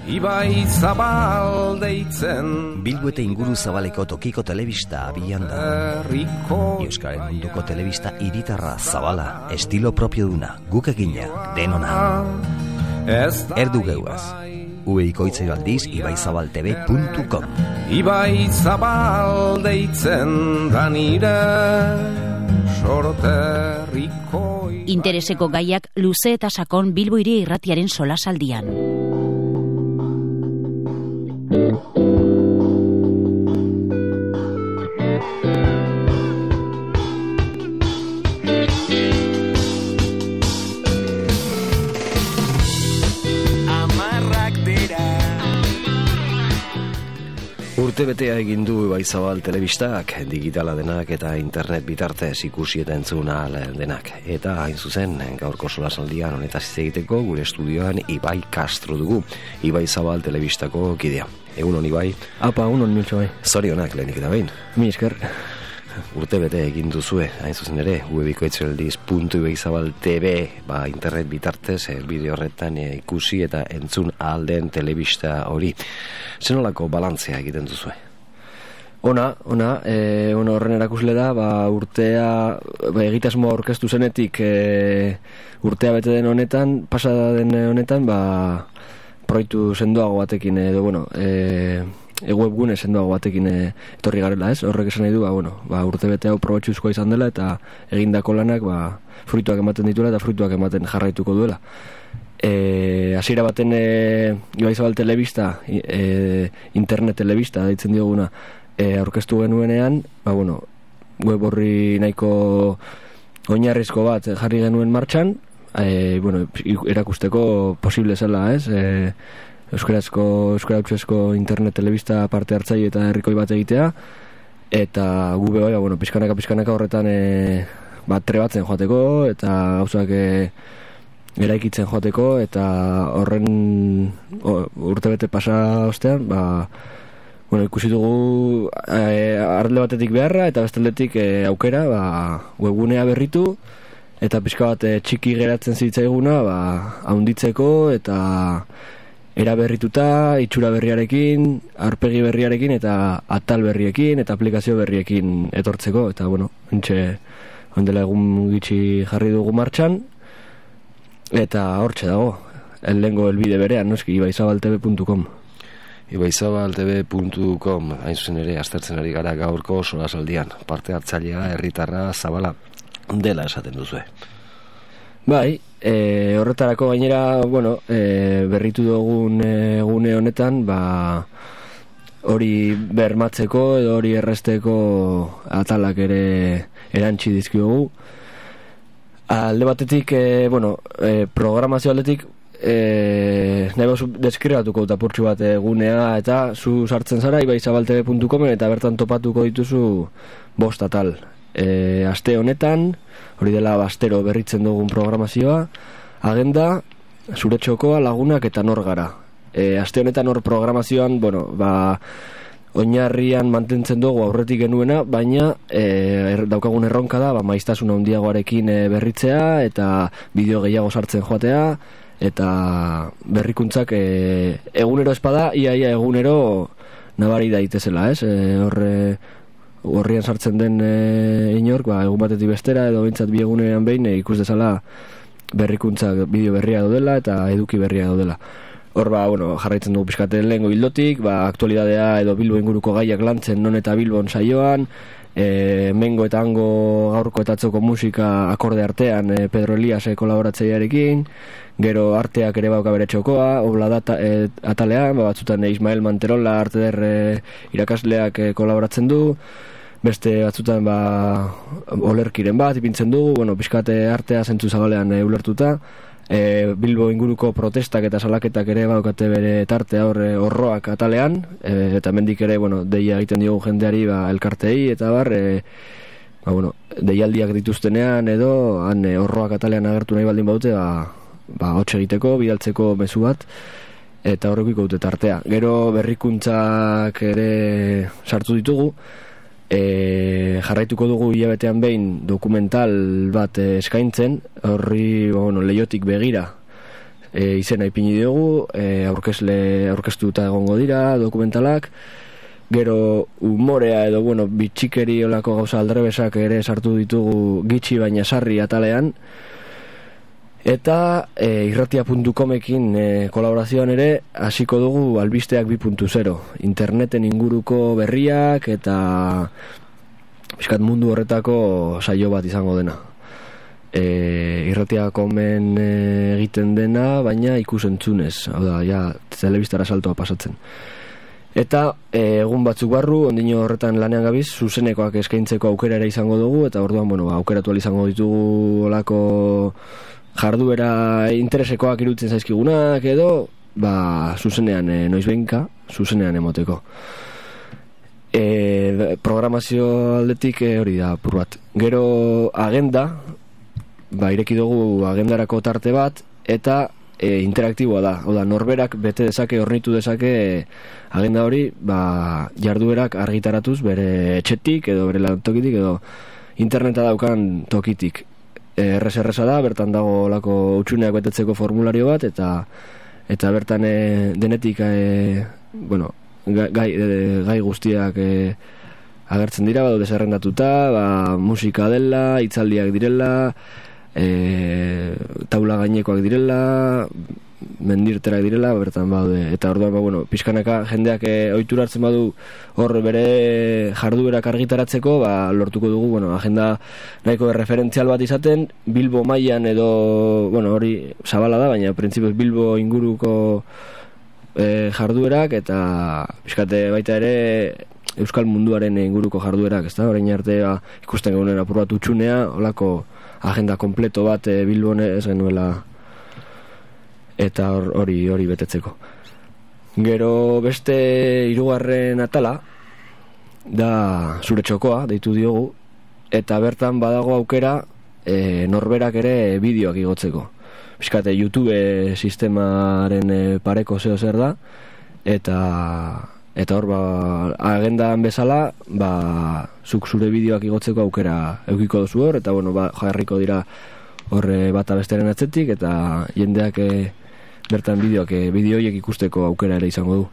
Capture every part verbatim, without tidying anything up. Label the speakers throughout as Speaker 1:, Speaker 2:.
Speaker 1: Ibai Zabal deitzen
Speaker 2: Bilbo eta inguru zabaleko tokiko telebista abian da. Euskaren munduko telebista hiritarra zabala, estilo propio duna, guk egina, denona. Erdu geuaz. Ueikoitzei aldiz ibaizabal.tv puntu com.
Speaker 1: Ibai Zabal deitzen da nire sorterriko.
Speaker 3: Intereseko gaiak luze eta sakon Bilbo Hiria Irratiaren solasaldian.
Speaker 2: Urtebetea egin du Ibaizabal telebistak, digitala denak eta internet bitartez ikusi eta entzun ahal denak. Eta hain zuzen, gaurko solasaldian honetaz hitz egiteko gure estudioan Ibai Castro dugu, Ibaizabal telebistako kidea. Egun hon, Ibai?
Speaker 4: Apa, egun hon, Miltxo, bai.
Speaker 2: Zorionak lehenik eta behin.
Speaker 4: Mi esker.
Speaker 2: Urtebete egin duzue, hain zuzen ere, webikoitzeldiz puntu ibaizabal puntu tv, ba, internet bitartez, elbide horretan e, ikusi eta entzun ahal den telebista hori. Zenolako balantzea egiten duzue?
Speaker 4: Ona, ona, e, ona horren erakusle da, ba, urtea, ba, egitasmoa aurkeztu zenetik, e, urtea bete den honetan, pasada den honetan, ba, proiektu sendoago batekin, edo, bueno, e, e webgune sendoago batekin e, etorri garela, ez? Horrek esan nahi du, ba, bueno, ba, urte bete hau probatxuzkoa izan dela, eta egindako lanak, ba, fruituak ematen dituela, eta fruituak ematen jarraituko duela. E, hasiera baten e, Ibaizabal telebista, e, internet telebista deitzen dioguna, e, aurkeztu genuenean, ba, bueno, web horri nahiko oinarrizko bat jarri genuen martxan, e, bueno, erakusteko posible zela, ez? E, euskarazko, euskara hutsezko internet telebista parte hartzaile eta herrikoi bat egitea, eta gu bai, bueno, pizkanaka pizkanaka horretan e, bat trebatzen joateko, eta gauzak e, eraikitzen joateko, eta horren o, urtebete pasa ostean, ba, bueno, ikusi dugu e, arle batetik beharra, eta besteletik e, aukera, ba, webgunea berritu, eta pizka bat e, txiki geratzen zitzaiguna, ba, haunditzeko, eta eraberrituta, itxura berriarekin, aurpegi berriarekin, eta atal berriekin, eta aplikazio berriekin etortzeko, eta, bueno, entxe, ondela egun gitxi jarri dugu martxan, eta hortxe dago, lehengo elbide berean, noski, ibaizabal puntu tv puntu com.
Speaker 2: ibaizabal puntu tv puntu com, hain zuzen ere, aztertzen ari gara gaurko solasaldian, parte hartzailea, herritarra, zabala, dela esaten duzue.
Speaker 4: Bai, e, horretarako gainera, bueno, e, berritu dugun egune honetan, ba, hori bermatzeko edo hori erresteko atalak ere erantsi dizkiogu. Alde batetik, e, bueno, e, programazio aldetik, e, nahi bazu deskribatuko tapurtxu bat egunea, eta zu sartzen zara ibaizabal puntu tv puntu com eta bertan topatuko dituzu bost atal. E, aste honetan, hori dela bastero berritzen dugun programazioa, agenda, zure txokoa, lagunak eta nor gara. E, aste honetan hor programazioan, bueno, ba, oinarrian mantentzen dugu aurretik genuena, baina e, er, daukagun erronka da, ba, maiztasun handiagoarekin e, berritzea, eta bideo gehiago sartzen joatea, eta berrikuntzak e, egunero espada, iaia egunero nabari daitezela, ez? E, horre... horrian sartzen den e, inork, ba, egun batetik bestera edo bintzat bi egunean behin e, ikus dezala berrikuntzak bideo berria daudela eta eduki berria daudela. Hor, ba, bueno, jarraitzen dugu pizkaten lehengo bildotik, ba, aktualidadea edo Bilbo inguruko gaiak lantzen non eta Bilbon saioan, e, mengo eta hango gaurko eta atzoko musika akorde artean e, Pedro Elias e, kolaboratzeiarekin, gero arteak ere bauka bere txokoa, obla data e, atalean, ba, batzutan e, Ismael Manterola arte der e, irakasleak e, kolaboratzen du, beste batzutan ba, olerkiren bat ipintzen dugu, bueno, pizkate artea zentzu zabalean e, ulertuta, e, Bilbo inguruko protestak eta salaketak ere baukate bere tartea horre horroak atalean, e, eta mendik ere, bueno, deia egiten diogu jendeari ba, elkartei eta bar, e, ba, bueno, deialdiak dituztenean edo han e, horroak atalean agertu nahi baldin baute, ba, ba, hotxe egiteko, bidaltzeko mezu bat, eta horrekiko dute tartea. Gero berrikuntzak ere sartu ditugu, e, jarraituko dugu hilabetean behin dokumental bat eskaintzen, horri, bueno, leiotik begira e, izena ipini diogu, e, aurkezle aurkeztuta egongo dira dokumentalak, gero umorea edo bueno, bitxikeri olako gauza aldrebesak ere sartu ditugu gitxi baina sarri atalean, eta e, irratia puntu comekin e, kolaborazioan ere hasiko dugu albisteak bi puntu zero, interneten inguruko berriak eta pixkat mundu horretako saio bat izango dena. E, irratia komen e, egiten dena, baina ikusentzunez, hau da, ja, telebistara saltoa pasatzen. Eta e, egun batzuk barru, ondino horretan lanean gabiz, zuzenekoak eskaintzeko aukera ere izango dugu, eta orduan, bueno, aukeratu ahal izango ditugu olako jarduera interesekoak irutzen zaizkigunak edo, ba, zuzenean e, noizbehinka, zuzenean emoteko. E, programazio aldetik e, hori da, pur bat. Gero agenda, ba, ireki dugu agendarako tarte bat, eta e, interaktiboa da. Hau da, norberak bete dezake, hornitu dezake e, agenda hori, ba, jarduerak argitaratuz bere etxetik edo bere lantokitik edo interneta daukan tokitik. Errez-erreza da, bertan dago lako utxuneak betetzeko formulario bat, eta eta bertan e, denetik e, bueno, gai, e, gai guztiak e, agertzen dira, badaude zerrendatuta, ba, musika dela, hitzaldiak direla, e, taula gainekoak direla, mendirterak direla, bertan badaude, eta orduan, ba, bueno, pixkanaka jendeak e, ohitura hartzen badu hor bere jarduerak argitaratzeko, ba, lortuko dugu, bueno, agenda nahiko referentzial bat izaten, Bilbo mailan edo, bueno, hori zabala da, baina printzipioz Bilbo inguruko e, jarduerak, eta pixkate baita ere euskal munduaren inguruko jarduerak, ezta? Orain arte ba, ikusten genuena apur bat utxunea, holako agenda kompleto bat e, Bilbon ez genuela, eta hori hori betetzeko. Gero beste hirugarren atala da zure txokoa, deitu diogu, eta bertan badago aukera e, norberak ere bideoak igotzeko. Piskate YouTube sistemaren e, pareko zeo zer da, eta eta hor ba, agendan bezala, ba, zuk zure bideoak igotzeko aukera eukiko duzu hor, eta bueno, ba, jarriko dira horre bata besteren atzetik, eta jendeak e, bertan bideoak, bideoiek ikusteko aukera ere izango du.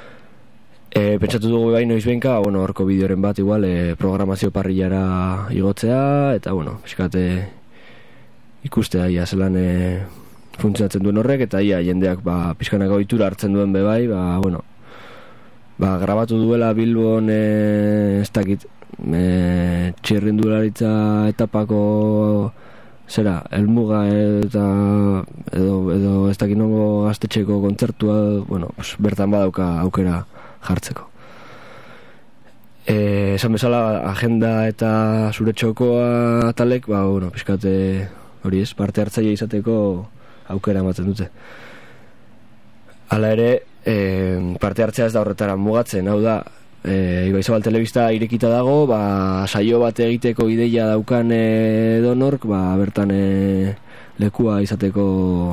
Speaker 4: E, pentsatu dugu bai noizbehinka, bueno, horko bideoren bat igual e, programazio parrillara igotzea, eta bueno, fiskate ikustea ia zelan e, funtzionatzen duen horrek, eta ia jendeak ba, pizkanako ohitura hartzen duen be bai, ba, bueno, ba, grabatu duela Bilbon e, ez dakit e, txirrindularitza etapako zera, elmuga eta edo, edo ez dakit nongo gaztetxeko kontzertua, bueno, pues, bertan badauka aukera jartzeko. E, esan bezala, agenda eta zure txokoa atalek, ba, bueno, pixkate hori ez, parte hartzaile izateko aukera ematen dute. Hala ere, e, parte hartzea ez da horretara mugatzen, hau da, E, Ibaizabal telebista irekita dago, ba, saio bat egiteko ideia daukan edonork, ba, bertan e, lekua izateko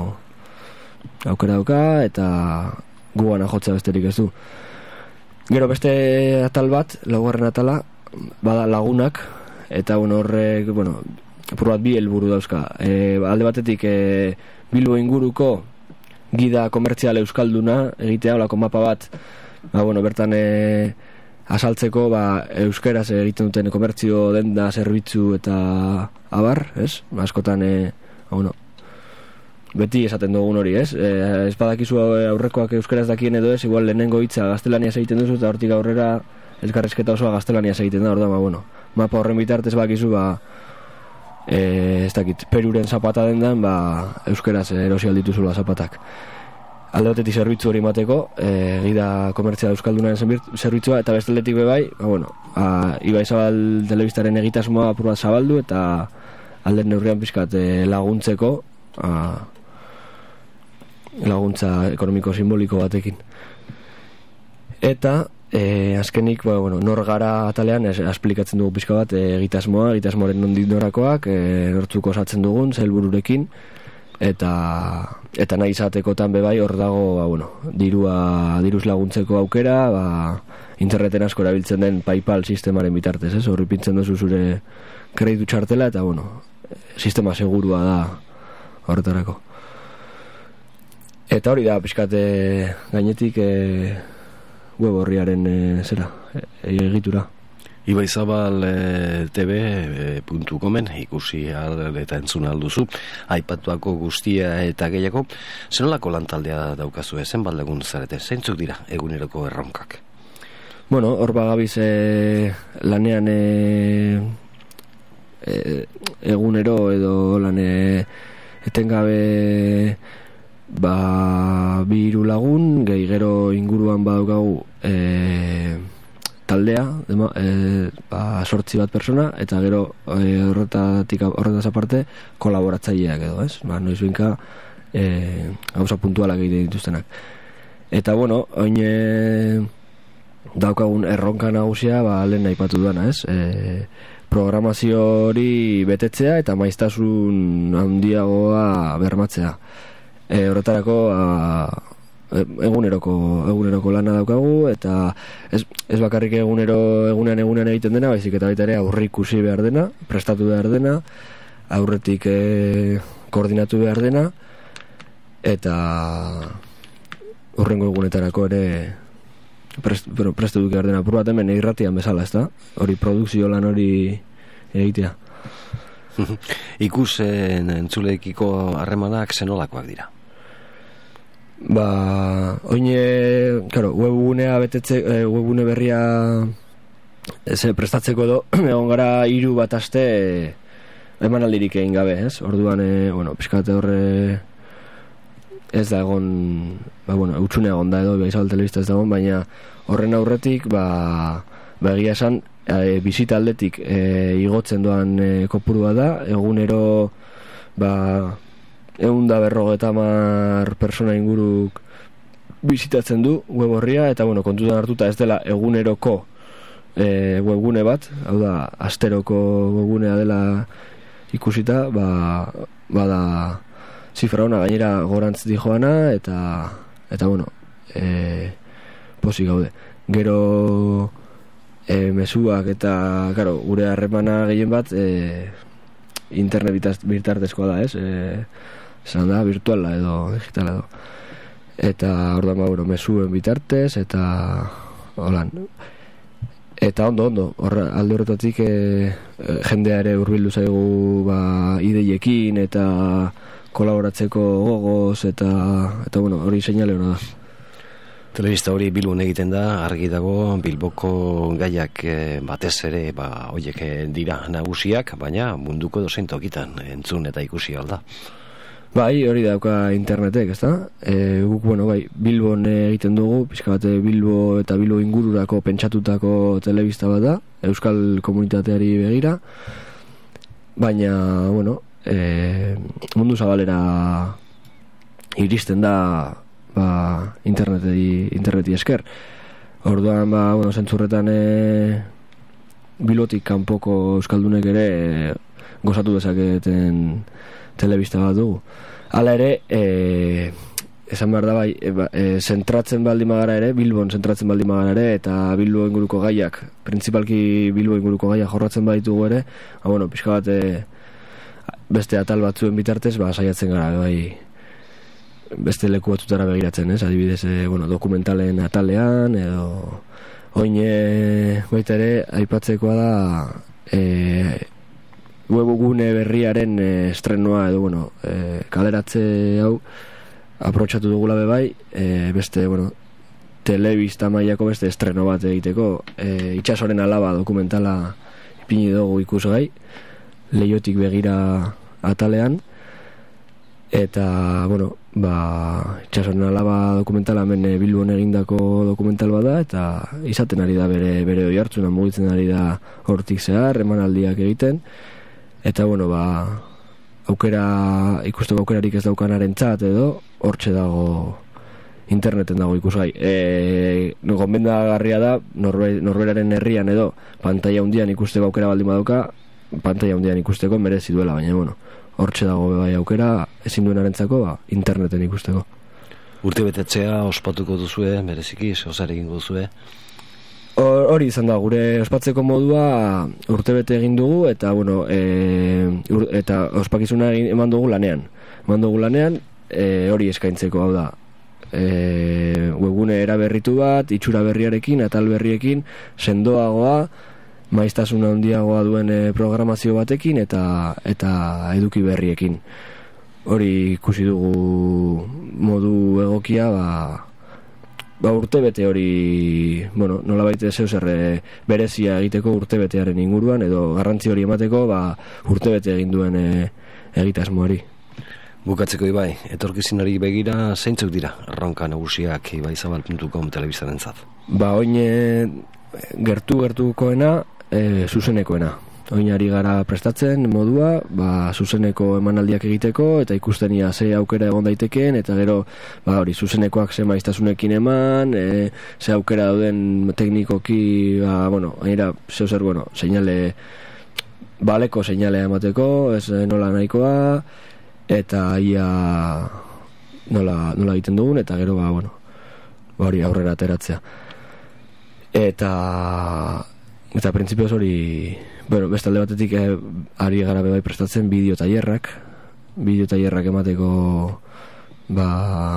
Speaker 4: aukera dauka, eta gugana jotzea besterik ez du. Gero beste atal bat, laugarren atala, bada lagunak, eta bueno, horrek, bueno, apur bat bi helburu dauzka. E, alde batetik e, Bilbo inguruko gida komertzial euskalduna egitea, olako mapa bat, ba, bueno, bertan e, asaltzeko ba, euskeraz egiten duten komertzio, denda, zerbitzu eta abar, ez? Askotan, e, bueno, beti esaten dugun hori, ez? E, ez badakizu aurrekoak euskeraz dakien edo ez, igual lehenengo hitza gaztelaniaz egiten duzu, eta hortik aurrera elkarrizketa osoa gaztelaniaz egiten da, orduan, ba, bueno, mapa horren bitartez bakizu, ba, e, ez dakit, Peruren zapata dendan, ba, euskeraz erosi aldituzula zapatak. Alde batetik zerbitzu hori mateko, e, gida komertzia euskaldunaren zerbitzua, eta besteletik bebai, ba, bueno, a, Ibaizabal telebistaren egitasmoa apur bat zabaldu, eta alden neurrian pixkat e, laguntzeko, a, laguntza ekonomiko simboliko batekin. Eta, e, azkenik, ba, bueno, nor gara atalean, ez, esplikatzen dugu pixka bat, e, egitasmoa, egitasmoaren nondik norakoak, e, nortzuk osatzen dugun, helbururekin, eta eta nahi izatekotan bebai hor dago, ba, bueno, dirua diruz laguntzeko aukera, ba, interneten asko erabiltzen den PayPal sistemaren bitartez, ez? Horri pintzen duzu zure kreditu txartela, eta bueno, sistema segurua da horretarako. Eta hori da, pixkate gainetik e, web horriaren e, zera, e, egitura.
Speaker 2: Ibaizabal e, tv puntu comen ikusi al eta entzun alduzu aipatuako guztia eta gehiago. Zenolako lantaldea daukazu zen baldegun zarete? Zeintzuk dira eguneroko erronkak?
Speaker 4: Bueno, hor bagabiz e, lanean e, e, egunero edo lan e, etengabe ba bi hiru lagun, gehi gero inguruan badaukagu e, taldea, dema, e, ba, sortzi bat persona, eta gero e, horretatik horretaz aparte kolaboratzaileak edo, ez? Ba, noiz binka e, gauza puntualak egiten dituztenak. Eta bueno, oin e, daukagun erronka nagusia, ba, lehen aipatu duana, ez? E, programazio hori betetzea eta maiztasun handiagoa bermatzea. E, horretarako a, eguneroko eguneroko lana daukagu, eta ez, ez bakarrik egunero egunean egunean egiten dena, baizik eta baita ere aurrikusi behar dena, prestatu behar dena, aurretik e, koordinatu behar dena, eta hurrengo egunetarako ere prest, pero prestatu behar dena. Pur bat hemen irratian bezala, ez da? Hori produkzio lan hori egitea.
Speaker 2: Ikusen entzuleekiko harremanak zenolakoak dira?
Speaker 4: Ba, oine, claro, webgunea betetze, e, webgune berria ze prestatzeko edo egon gara hiru bat aste e, emanaldirik egin gabe, ez? Orduan, e, bueno, pixkate horre ez da egon, ba, bueno, utxunea egon da edo, Ibaizabal telebista ez da egon, baina horren aurretik, ba, ba egia esan, e, bizita aldetik e, igotzen doan e, kopurua da, egunero, ba, egun da berrogeta hamar persona inguruk bizitatzen du web horria, eta bueno, kontutan hartuta ez dela eguneroko e, webgune bat, hau da asteroko webgunea dela ikusita, ba, bada zifra ona gainera gorantz di joana, eta eta bueno, e, posi gaude. Gero e, mezuak eta claro, gure harremana gehien bat e, internet bitartezkoa da, ez? E, Zan da, virtuala edo digitala edo. Eta orduan gaur mezuen bitartez, eta holan. Eta ondo, ondo, horra, alde horretatik e, jendea ere hurbildu zaigu ba, ideiekin eta kolaboratzeko gogoz, eta, eta bueno, hori seinale hona da.
Speaker 2: Telebista hori Bilbon egiten da, argi dago Bilboko gaiak e, batez ere ba, oiek dira nagusiak, baina munduko dozein tokitan entzun eta ikusi alda.
Speaker 4: Bai, hori dauka internetek, ezta? E, guk, bueno, bai, Bilbon egiten dugu, pixka bat Bilbo eta Bilbo ingururako pentsatutako telebista bat da, euskal komunitateari begira, baina, bueno, e, mundu zabalera iristen da ba, interneti, interneti esker. Orduan, ba, bueno, zentzurretan e, Bilbotik kanpoko euskaldunek ere e, gozatu dezaketen telebista bat dugu. Hala ere, e, esan behar da bai, e, e, zentratzen baldin magara ere, Bilbon zentratzen baldin magara ere, eta Bilbo inguruko gaiak, principalki Bilbo inguruko gaiak jorratzen baditugu ere, ba, bueno, pixka bat e, beste atal batzuen bitartez, ba, saiatzen gara, bai, beste leku batzutara begiratzen, ez? Adibidez, e, bueno, dokumentalen atalean, edo oine baita ere, aipatzekoa da, e, webgune berriaren e, estrenoa edo, bueno, e, kaleratze hau aprobetxatu dugula bebai, e, beste, bueno, telebista mailako beste estreno bat egiteko, e, itxasoren alaba dokumentala ipini dugu ikusgai, Leiotik begira atalean, eta, bueno, ba, itxasoren alaba dokumentala hemen e, Bilbon egindako dokumental bada, eta izaten ari da bere, bere oihartzuna mugitzen ari da hortik zehar, emanaldiak egiten, eta, bueno, ba, aukera, ikusteko aukerarik ez daukanarentzat edo, hortxe dago, interneten dago ikusgai. E, no, gonbendagarria da, norbe, norberaren herrian edo, pantaila handian ikusteko aukera baldin badauka, pantaila handian ikusteko merezi duela, baina, bueno, hortxe dago bai aukera, ezin duenarentzako, ba, interneten ikusteko.
Speaker 2: Urte betetzea ospatuko duzue, bereziki, zehozar egingo duzue?
Speaker 4: Hori izan da, gure ospatzeko modua urtebete egin dugu, eta, bueno, e, ur, eta ospakizuna egin, eman dugu lanean. Eman dugu lanean, e, hori eskaintzeko, hau da, e, webgune eraberritu bat, itxura berriarekin, atal berriekin, sendoagoa, maiztasuna handiagoa duen e, programazio batekin eta eta eduki berriekin. Hori ikusi dugu modu egokia, ba, ba urtebete hori, bueno, nolabait zeu zer berezia egiteko urtebetearen inguruan, edo garrantzi hori emateko, ba, urtebete egin duen e, egitasmoari.
Speaker 2: Bukatzeko Ibai, etorkizunari begira zeintzuk dira erronka nagusiak ibaizabal puntu com telebistarentzat?
Speaker 4: Ba, oin gertu gertukoena, e, zuzenekoena. Oin ari gara prestatzen modua, ba, zuzeneko emanaldiak egiteko, eta ikustenia ze aukera egon daitekeen, eta gero, ba, hori, zuzenekoak ze maiztasunekin eman, e, ze aukera dauden teknikoki, ba, bueno, hainera, zeu zer, bueno, seinale, baleko seinalea emateko, ez nola nahikoa, eta ia nola, nola egiten dugun, eta gero, ba, bueno, ba, hori aurrera ateratzea. Eta, eta printzipioz hori, bueno, beste alde batetik eh, ari gara bebai prestatzen bideo tailerrak, bideo tailerrak emateko, ba,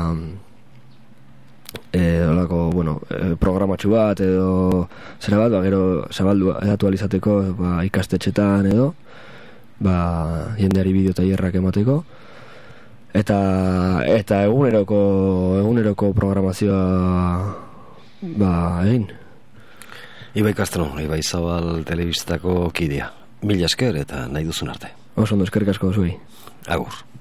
Speaker 4: eh, olako, bueno, eh, programatxu bat edo zera bat, ba, gero zabaldu edatu alizateko, ba, ikastetxetan edo, ba, jendeari bideo tailerrak emateko, eta eta eguneroko eguneroko programazioa, ba, egin.
Speaker 2: Ibai Castro, Ibaizabal telebistako kidea. Mila esker eta nahi duzun arte.
Speaker 4: Oso ondo, eskerrik asko zuei.
Speaker 2: Agur.